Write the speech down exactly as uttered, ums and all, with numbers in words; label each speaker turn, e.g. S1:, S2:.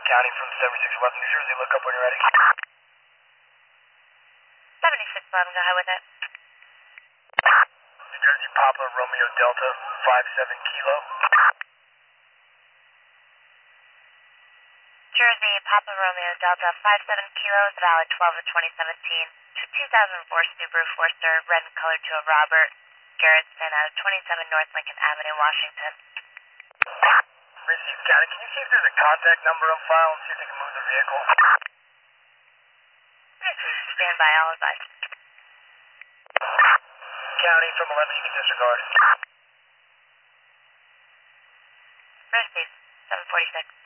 S1: County from seventy-six eleven New Jersey. Look up when you're ready.
S2: seventy-six eleven, go ahead with it.
S1: New Jersey Papa Romeo Delta five seven Kilo.
S2: Jersey Papa Romeo Delta five seven Kilo is valid twelve of twenty seventeen. To two thousand four Subaru Forester, red in color to a Robert Garrettson out of twenty-seven North Lincoln Avenue, Washington.
S1: Received County, can you see if there's a contact number on file and see if they can move the vehicle?
S2: Yes, please stand by, all advised.
S1: County from eleven, you can disregard.
S2: Received, seven forty-six.